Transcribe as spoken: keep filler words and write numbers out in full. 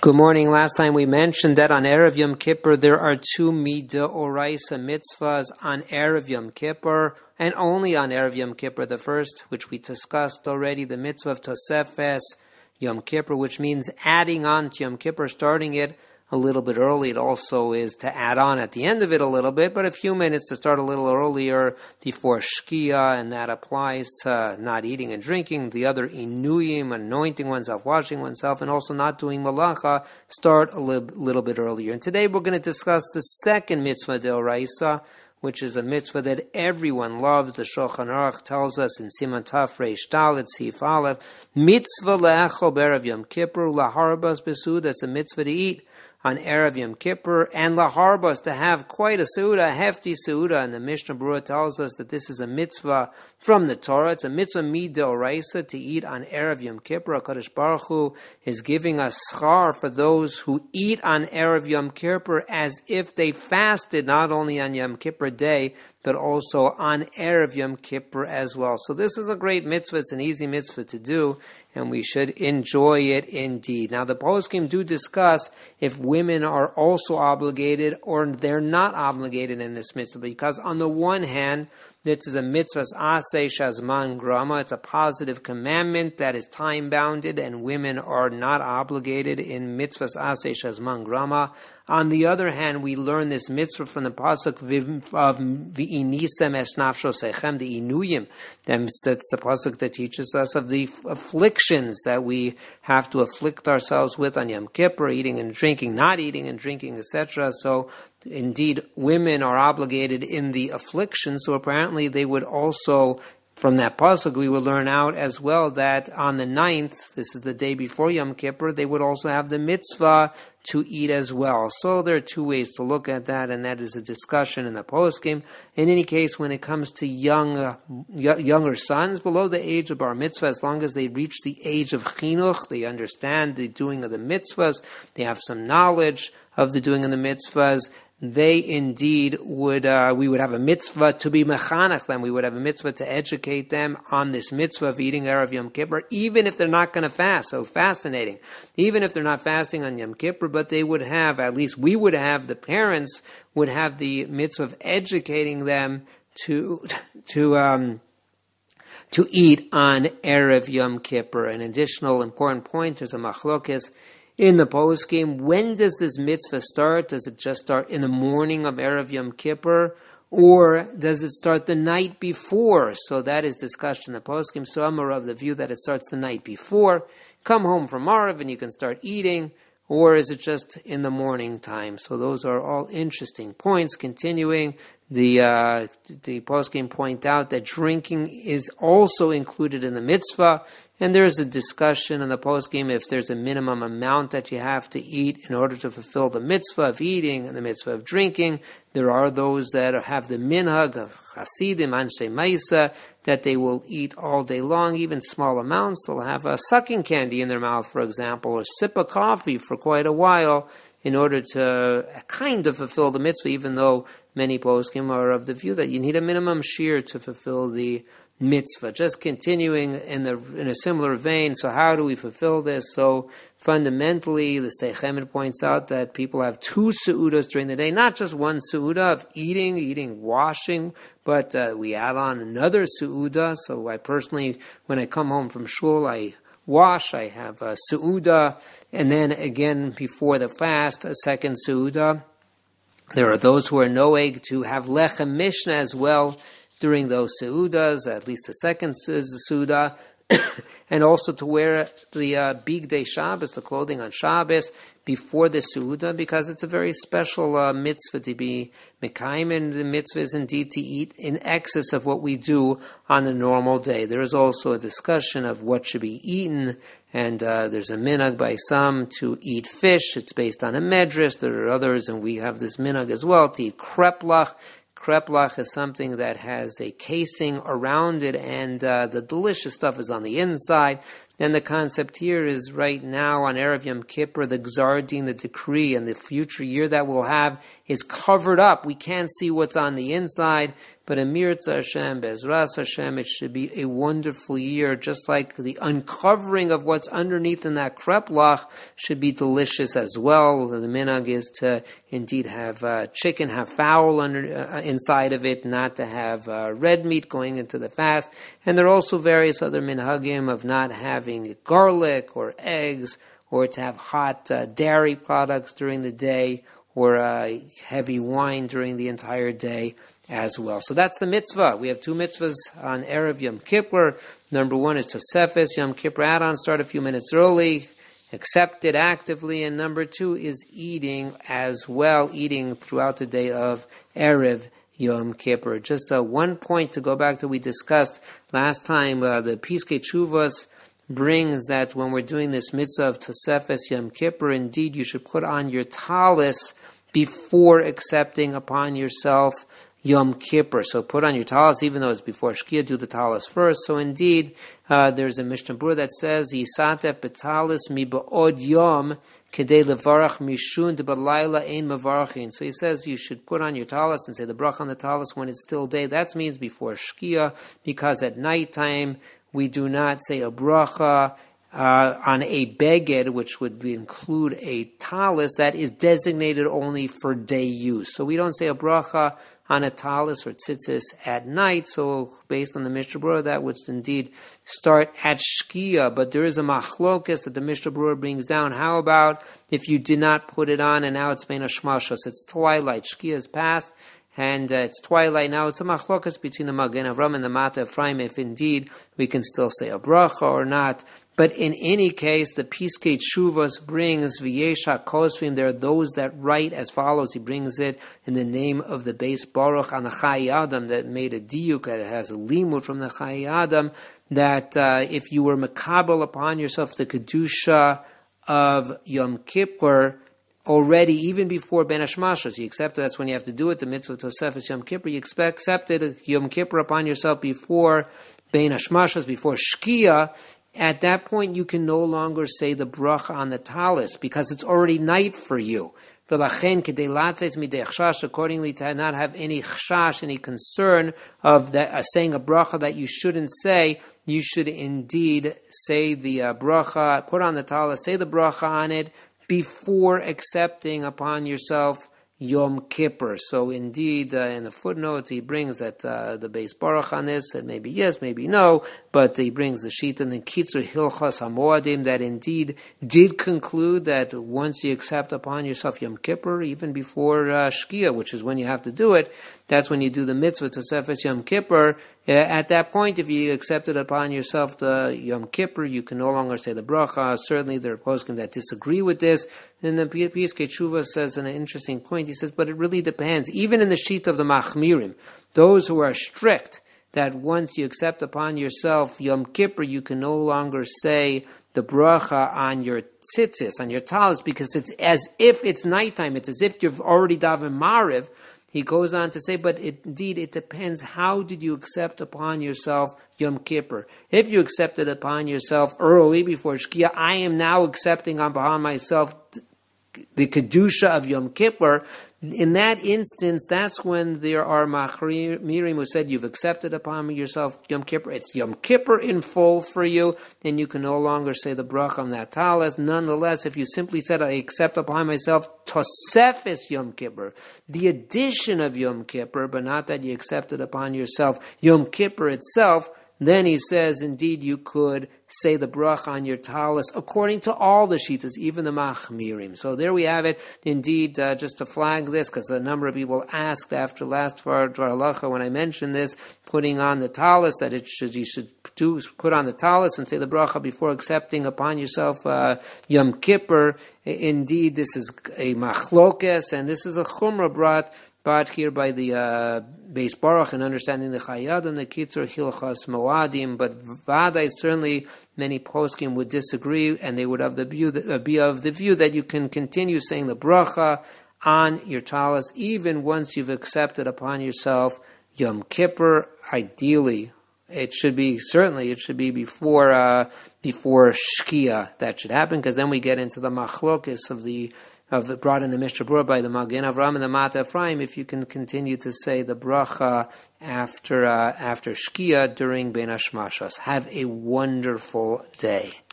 Good morning. Last time we mentioned that on Erev Yom Kippur there are two Midoraisa mitzvahs on Erev Yom Kippur, and only on Erev Yom Kippur. The first, which we discussed already, the mitzvah of Tosefes Yom Kippur, which means adding on to Yom Kippur, starting it a little bit early. It also is to add on at the end of it a little bit, but a few minutes to start a little earlier before Shkia, and that applies to not eating and drinking. The other Inuyim, anointing oneself, washing oneself, and also not doing Malacha, start a li- little bit earlier. And today we're going to discuss the second mitzvah deoraisa, which is a mitzvah that everyone loves. The Shulchan Aruch tells us in Siman Taf Reish Dalet Sif Aleph, mitzvah le'echol b'erev Yom Kippur laharbas besud. That's a mitzvah to eat on Erev Yom Kippur, and laharbas, to have quite a seuda, a hefty seuda. And the Mishnah Berurah tells us that this is a mitzvah from the Torah. It's a mitzvah midoraisa to eat on Erev Yom Kippur. HaKadosh Baruch Hu is giving us schar for those who eat on Erev Yom Kippur as if they fasted not only on Yom Kippur day, but also on Erev Yom Kippur as well. So this is a great mitzvah. It's an easy mitzvah to do, and we should enjoy it indeed. Now, the poskim do discuss if women are also obligated or they're not obligated in this mitzvah, because on the one hand, this is a mitzvah aseh shazman grama. It's a positive commandment that is time-bounded, and women are not obligated in mitzvahs aseh shazman grama. On the other hand, we learn this mitzvah from the pasuk of v'inisem es nafsho sechem, the inuyim. That's the pasuk that teaches us of the afflictions that we have to afflict ourselves with on Yom Kippur, eating and drinking, not eating and drinking, et cetera. So, indeed, women are obligated in the affliction, so apparently they would also, from that pasuk, we would learn out as well that on the ninth, this is the day before Yom Kippur, they would also have the mitzvah to eat as well. So there are two ways to look at that, and that is a discussion in the poskim. In any case, when it comes to young, uh, y- younger sons below the age of bar mitzvah, as long as they reach the age of chinuch, they understand the doing of the mitzvahs, they have some knowledge of the doing of the mitzvahs, they indeed would, uh, we would have a mitzvah to be mechanech them. We would have a mitzvah to educate them on this mitzvah of eating Erev Yom Kippur, even if they're not going to fast. So fascinating. Even if they're not fasting on Yom Kippur, but they would have, at least we would have, the parents would have the mitzvah of educating them to, to, um, to eat on Erev Yom Kippur. An additional important point, there's a machlokes in the poskim. When does this mitzvah start? Does it just start in the morning of Erev Yom Kippur, or does it start the night before? So that is discussed in the poskim. So I'm of the view that it starts the night before. Come home from Arav and you can start eating, or is it just in the morning time? So those are all interesting points. Continuing, the uh, the poskim point out that drinking is also included in the mitzvah. And there's a discussion in the poskim if there's a minimum amount that you have to eat in order to fulfill the mitzvah of eating and the mitzvah of drinking. There are those that have the minhag of Hasidim, Anshe Maisa, that they will eat all day long, even small amounts. They'll have a sucking candy in their mouth, for example, or sip a coffee for quite a while in order to kind of fulfill the mitzvah, even though many poskim are of the view that you need a minimum shear to fulfill the mitzvah. Just continuing in the in a similar vein, so how do we fulfill this? So fundamentally, the Sdei Chemed points out that people have two seudas during the day, not just one seuda of eating, eating, washing, but uh, we add on another seuda. So I personally, when I come home from shul, I wash, I have a seuda, and then again before the fast, a second seuda. There are those who are noeg to have lechem mishnah as well during those seudas, at least the second seuda, and also to wear the uh, bigdei Shabbos, the clothing on Shabbos, before the seuda, because it's a very special uh, mitzvah to be mekayim, and the mitzvah is indeed to eat in excess of what we do on a normal day. There is also a discussion of what should be eaten, and uh, there's a minhag by some to eat fish. It's based on a medrash. There are others, and we have this minhag as well, to eat kreplach. Kreplach is something that has a casing around it, and uh, the delicious stuff is on the inside. And the concept here is right now on Erev Yom Kippur, the Gzar Din, the decree, and the future year that we'll have is covered up. We can't see what's on the inside. but Amir Hashem, Bezras Hashem, it should be a wonderful year, just like the uncovering of what's underneath in that kreplach should be delicious as well. The minhag is to indeed have uh, chicken, have fowl under uh, inside of it, not to have uh, red meat going into the fast. And there are also various other minhagim of not having garlic or eggs, or to have hot uh, dairy products during the day, or uh, heavy wine during the entire day as well. So that's the mitzvah. We have two mitzvahs on Erev Yom Kippur. Number one is Tosefes Yom Kippur add-on, start a few minutes early, accept it actively. And number two is eating as well, eating throughout the day of Erev Yom Kippur. Just uh, one point to go back to we discussed last time, uh, the Piskei Teshuvos brings that when we're doing this mitzvah of Tosefes Yom Kippur, indeed you should put on your talis before accepting upon yourself Yom Kippur. So put on your talis, even though it's before Shkia, do the talis first. So indeed, uh, there's a Mishnah Berurah that says, Yisatef b'talis mi ba'od yom kedei levarach mishun de b'layla ein mevarachin. So he says you should put on your talis and say the bracha on the talis when it's still day. That means before Shkia, because at nighttime we do not say a bracha Uh, on a beged, which would be, include a talis that is designated only for day use. So we don't say a bracha on a talis or tzitzis at night. So based on the Mishnah Berurah, that would indeed start at Shkia. But there is a machlokas that the Mishnah Berurah brings down. How about if you did not put it on and now it's been a shmashos? It's twilight. Shkia is past. And uh, it's twilight now. It's a machlokas between the Magen Avram and the Mata Ephraim if indeed we can still say a bracha or not. But in any case, the Piskei Teshuvos brings V'yesh HaKosvim. There are those that write as follows. He brings it in the name of the Beis Baruch on the Chai Adam that made a diuk, that has a limud from the Chai Adam, that uh, if you were makabel upon yourself the Kedusha of Yom Kippur, already, even before Ben Hashmashos, you accept it, that's when you have to do it, the mitzvah Tosefes Yom Kippur, you expect, accepted Yom Kippur upon yourself before Ben Hashmashos, before Shkia. At that point, you can no longer say the bracha on the talis, because it's already night for you. Accordingly, to not have any chashash, any concern of that, uh, saying a bracha that you shouldn't say, you should indeed say the uh, bracha, put on the talis, say the bracha on it, before accepting upon yourself Yom Kippur. So indeed, uh, in the footnote, he brings that uh, the Beis Baruch on this, that maybe yes, maybe no, but he brings the sheet in the Kitzur Hilchas HaMoadim that indeed did conclude that once you accept upon yourself Yom Kippur, even before uh, Shkia, which is when you have to do it, that's when you do the mitzvah Tosefes Yom Kippur. Uh, at that point, if you accepted upon yourself the Yom Kippur, you can no longer say the bracha. Certainly, there are poskim that disagree with this. And the Piskei Teshuvos says an interesting point. He says, but it really depends. Even in the sheet of the Machmirim, those who are strict, that once you accept upon yourself Yom Kippur, you can no longer say the bracha on your tzitzis, on your talis, because it's as if it's nighttime. It's as if you've already daven Mariv. He goes on to say, but it, indeed, it depends. How did you accept upon yourself Yom Kippur? If you accepted upon yourself early before Shkia, I am now accepting upon myself the Kedusha of Yom Kippur. In that instance, that's when there are Machmirim who said you've accepted upon yourself Yom Kippur. It's Yom Kippur in full for you, and you can no longer say the bracha on that talis. Nonetheless, if you simply said, I accept upon myself Tosefes Yom Kippur, the addition of Yom Kippur, but not that you accepted upon yourself Yom Kippur itself, then he says, indeed, you could say the bracha on your talis according to all the shitas, even the machmirim. So there we have it. Indeed, uh, just to flag this, because a number of people asked after last Dvar Halacha when I mentioned this, putting on the talis, that it should you should do put on the talis and say the bracha before accepting upon yourself uh, Yom Kippur. Indeed, this is a machlokes, and this is a chumrah brought brought here by the uh, Beis Baruch and understanding the Chayad and the Kitzur Hilchas Moadim, but Vadai certainly many poskim would disagree, and they would have the view that, uh, be of the view that you can continue saying the bracha on your talis even once you've accepted upon yourself Yom Kippur. Ideally, it should be certainly it should be before uh, before Shkia that should happen, because then we get into the machlokes of the of brought in the Mishnah Berurah by the Magen Avraham and the Mata Ephraim, if you can continue to say the bracha after uh, after Shkia during Ben Hashmashos. Have a wonderful day.